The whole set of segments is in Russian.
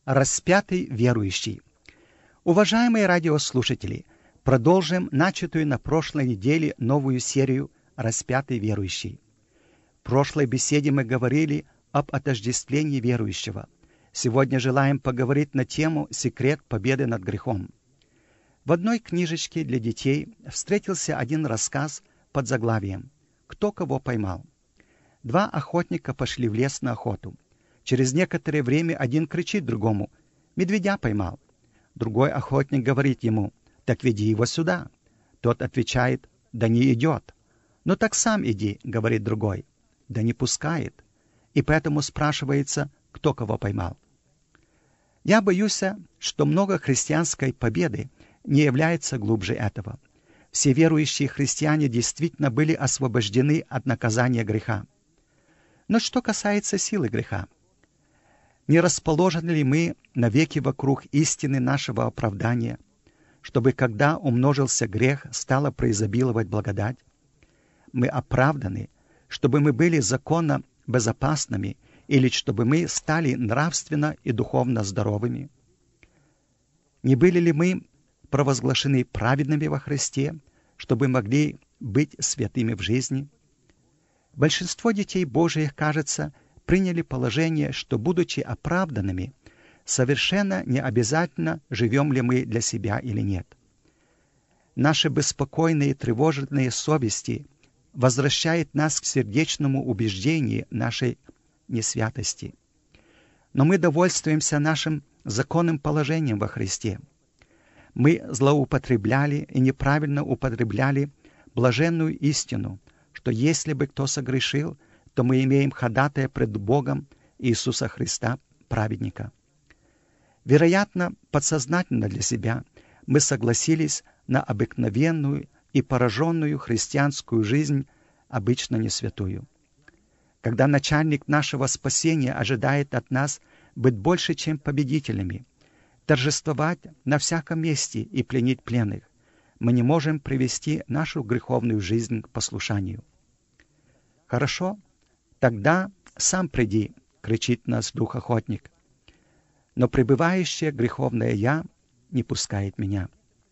Распятый верующий. Уважаемые радиослушатели, продолжим начатую на прошлой неделе новую серию «Распятый верующий». В прошлой беседе мы говорили об отождествлении верующего. Сегодня желаем поговорить на тему «Секрет победы над грехом». В одной книжечке для детей встретился один рассказ под заглавием «Кто кого поймал?». Два охотника пошли в лес на охоту. Через некоторое время один кричит другому: «Медведя поймал». Другой охотник говорит ему: «Так веди его сюда». Тот отвечает: «Да не идет». «Ну так сам иди», — говорит другой. «Да не пускает». И поэтому спрашивается, кто кого поймал. Я боюсь, что много христианской победы не является глубже этого. Все верующие христиане действительно были освобождены от наказания греха. Но что касается силы греха, не расположены ли мы навеки вокруг истины нашего оправдания, чтобы, когда умножился грех, стала преизобиловать благодать? Мы оправданы, чтобы мы были законно безопасными, или чтобы мы стали нравственно и духовно здоровыми? Не были ли мы провозглашены праведными во Христе, чтобы могли быть святыми в жизни? Большинство детей Божиих, кажется, приняли положение, что, будучи оправданными, совершенно не обязательно, живем ли мы для себя или нет. Наши беспокойные и тревожные совести возвращают нас к сердечному убеждению нашей несвятости. Но мы довольствуемся нашим законным положением во Христе. Мы злоупотребляли и неправильно употребляли блаженную истину, что если бы кто согрешил, то мы имеем ходатая пред Богом Иисуса Христа, праведника. Вероятно, подсознательно для себя мы согласились на обыкновенную и пораженную христианскую жизнь, обычно не святую. Когда начальник нашего спасения ожидает от нас быть больше, чем победителями, торжествовать на всяком месте и пленить пленных, мы не можем привести нашу греховную жизнь к послушанию. «Хорошо, тогда сам приди», — кричит нас дух-охотник. Но пребывающее греховное «я» не пускает меня.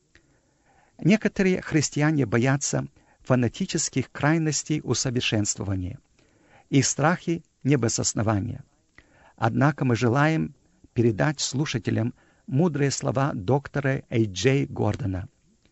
Некоторые христиане боятся фанатических крайностей усовершенствования. Их страхи не без основания. Однако мы желаем передать слушателям мудрые слова доктора А.Дж. Гордона.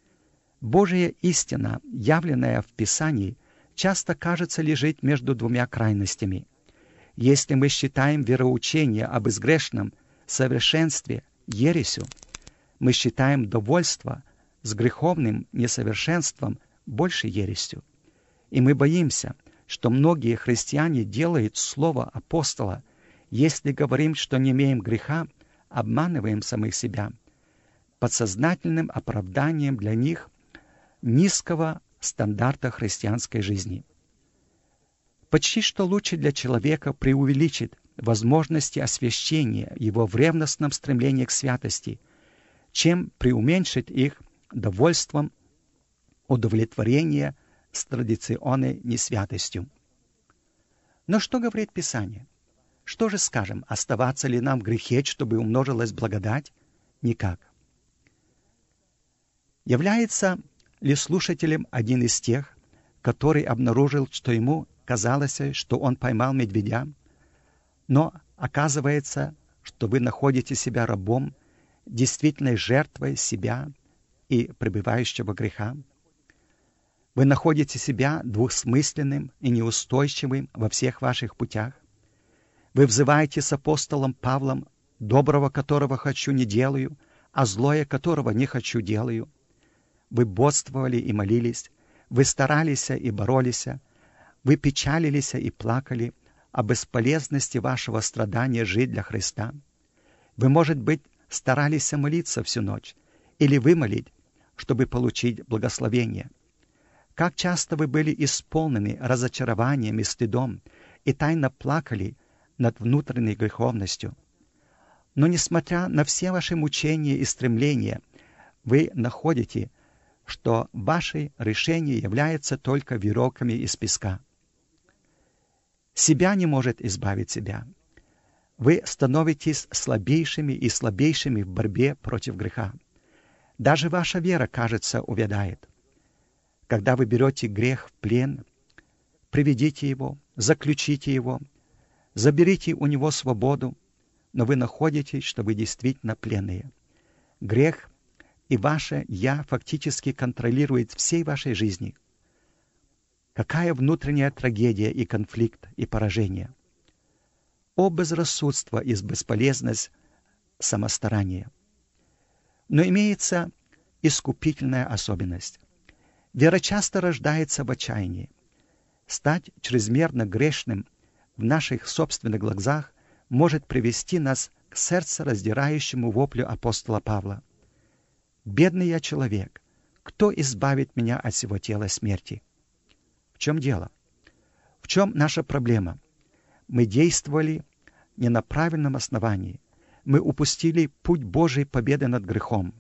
Божья истина, явленная в Писании, часто, кажется, лежит между двумя крайностями. Если мы считаем вероучение об безгрешном совершенстве ересью, мы считаем довольство с греховным несовершенством больше ересью. И мы боимся, что многие христиане делают слово апостола: если говорим, что не имеем греха, обманываем самих себя, подсознательным оправданием для них низкого стандарта христианской жизни. Почти что лучше для человека преувеличить возможности освящения его в ревностном стремлении к святости, чем преуменьшить их довольством удовлетворения с традиционной несвятостью. Но что говорит Писание? Что же скажем, оставаться ли нам в грехе, чтобы умножилась благодать? Никак. Является ли слушателем один из тех, который обнаружил, что ему казалось, что он поймал медведя, но оказывается, что вы находите себя рабом, действительной жертвой себя и пребывающего греха? Вы находите себя двусмысленным и неустойчивым во всех ваших путях? Вы взываете с апостолом Павлом: «Доброго, которого хочу, не делаю, а злое, которого не хочу, делаю». Вы бодствовали и молились, вы старались и боролись, вы печалились и плакали о бесполезности вашего страдания жить для Христа. Вы, может быть, старались молиться всю ночь или вымолить, чтобы получить благословение. Как часто вы были исполнены разочарованием и стыдом и тайно плакали над внутренней греховностью. Но, несмотря на все ваши мучения и стремления, вы находите, что ваши решения являются только веревками из песка. Себя не может избавить себя. вы становитесь слабейшими и слабейшими в борьбе против греха. Даже ваша вера, кажется, увядает. Когда вы берете грех в плен, приведите его, заключите его, заберите у него свободу, но вы находите, что вы действительно пленные. Грех и ваше «я» фактически контролирует всей вашей жизни. Какая внутренняя трагедия и конфликт и поражение! О безрассудство и бесполезность самостарания! Но имеется искупительная особенность. Вера часто рождается в отчаянии. Стать чрезмерно грешным в наших собственных глазах может привести нас к сердцераздирающему воплю апостола Павла. «Бедный я человек, кто избавит меня от сего тела смерти?» В чем дело? В чем наша проблема? Мы действовали не на правильном основании. Мы упустили путь Божьей победы над грехом.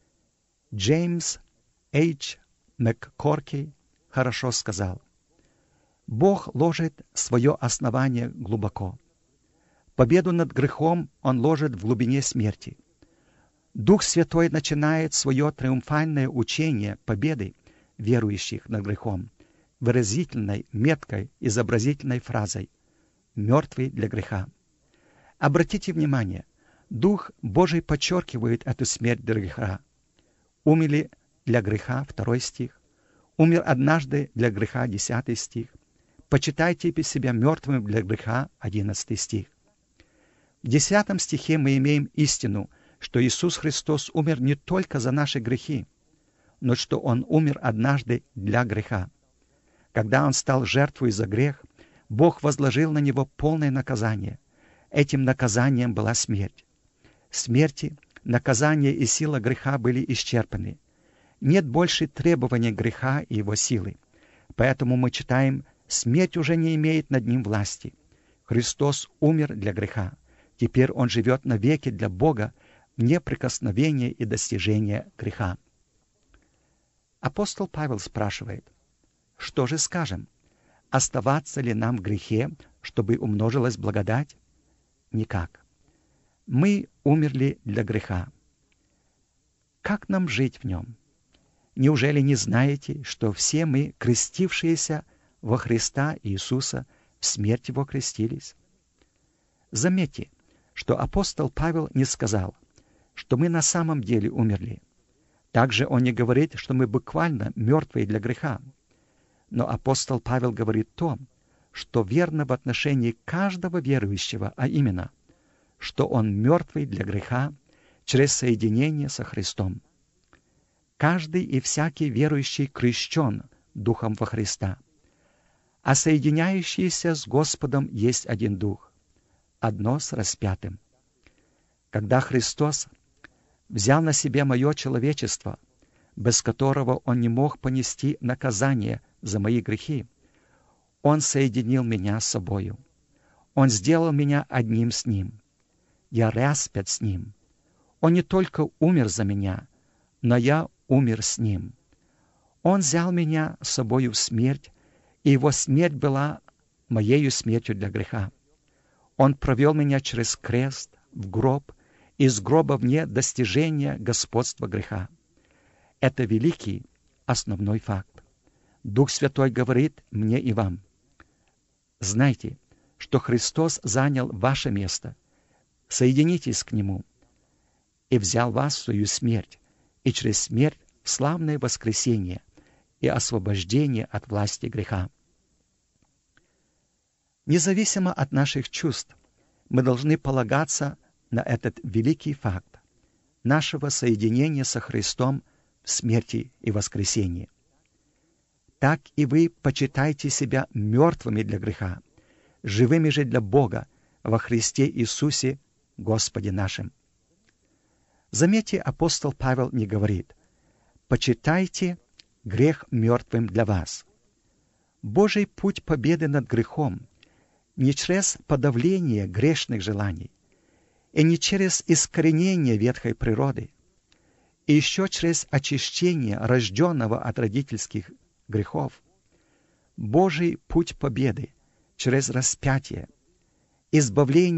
Джеймс H. МакКорки хорошо сказал: «Бог ложит свое основание глубоко. Победу над грехом Он ложит в глубине смерти. Дух Святой начинает свое триумфальное учение победы верующих над грехом выразительной, меткой, изобразительной фразой «мертвый для греха». Обратите внимание, Дух Божий подчеркивает эту смерть для греха. «Умерли для греха» 2 стих, «умер однажды для греха» 10 стих, «почитайте себя мертвым для греха» 11 стих. В 10 стихе мы имеем истину, что Иисус Христос умер не только за наши грехи, но что Он умер однажды для греха. Когда Он стал жертвой за грех, Бог возложил на Него полное наказание. Этим наказанием была смерть. Смерти, наказание и сила греха были исчерпаны. Нет больше требования греха и его силы. Поэтому мы читаем: «Смерть уже не имеет над ним власти». Христос умер для греха. Теперь Он живет навеки для Бога в неприкосновении и достижении греха. Апостол Павел спрашивает: что же скажем? Оставаться ли нам в грехе, чтобы умножилась благодать? Никак. Мы умерли для греха. Как нам жить в нем? Неужели не знаете, что все мы, крестившиеся во Христа Иисуса, в смерть Его крестились? Заметьте, что апостол Павел не сказал, что мы на самом деле умерли. Также он не говорит, что мы буквально мертвые для греха. Но апостол Павел говорит то, что верно в отношении каждого верующего, а именно, что он мертвый для греха через соединение со Христом. Каждый и всякий верующий крещен Духом во Христа, а соединяющийся с Господом есть один Дух, одно с распятым. Когда Христос взял на себе мое человечество, без которого Он не мог понести наказание за мои грехи, Он соединил меня с собою. Он сделал меня одним с Ним. Я распят с Ним. Он не только умер за меня, но я умер с Ним. Он взял меня с собою в смерть, и Его смерть была моею смертью для греха. Он провел меня через крест, в гроб, из гроба вне достижения господства греха. Это великий основной факт. Дух Святой говорит мне и вам: знайте, что Христос занял ваше место. Соединитесь к Нему. И взял вас в свою смерть, и через смерть в славное воскресение и освобождение от власти греха. Независимо от наших чувств, мы должны полагаться на этот великий факт нашего соединения со Христом в смерти и воскресении. Так и вы почитайте себя мертвыми для греха, живыми же для Бога во Христе Иисусе, Господе нашим. Заметьте, апостол Павел не говорит: «Почитайте грех мертвым для вас». Божий путь победы над грехом не через подавление грешных желаний, и не через искоренение ветхой природы, и еще через очищение рожденного от родительских грехов. Божий путь победы через распятие, избавление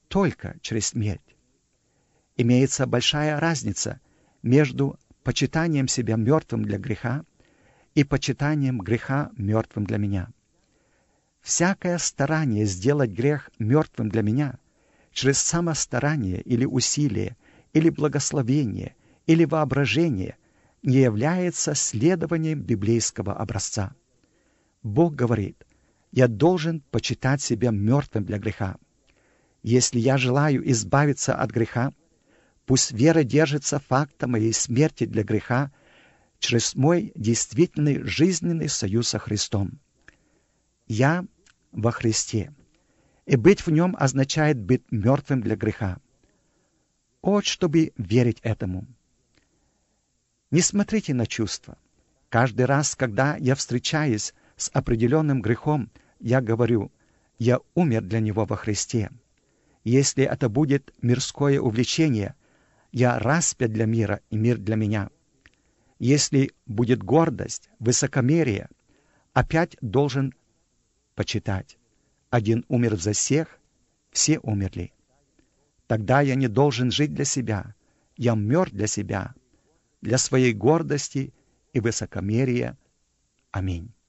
только через смерть. Имеется большая разница между почитанием себя мертвым для греха и почитанием греха мертвым для меня. Всякое старание сделать грех мертвым для меня через самостарание или усилие, или благословение, или воображение не является следованием библейского образца. Бог говорит: «Я должен почитать себя мертвым для греха». Если я желаю избавиться от греха, пусть вера держится факта моей смерти для греха через мой действительный жизненный союз со Христом. Я во Христе, и быть в Нем означает быть мертвым для греха. Вот чтобы верить этому. Не смотрите на чувства. Каждый раз, когда я встречаюсь с определенным грехом, я говорю: «Я умер для него во Христе». Если это будет мирское увлечение, я распят для мира, и мир для меня. Если будет гордость, высокомерие, опять должен почитать. Один умер за всех, все умерли. Тогда я не должен жить для себя. Я мертв для себя, для своей гордости и высокомерия. Аминь.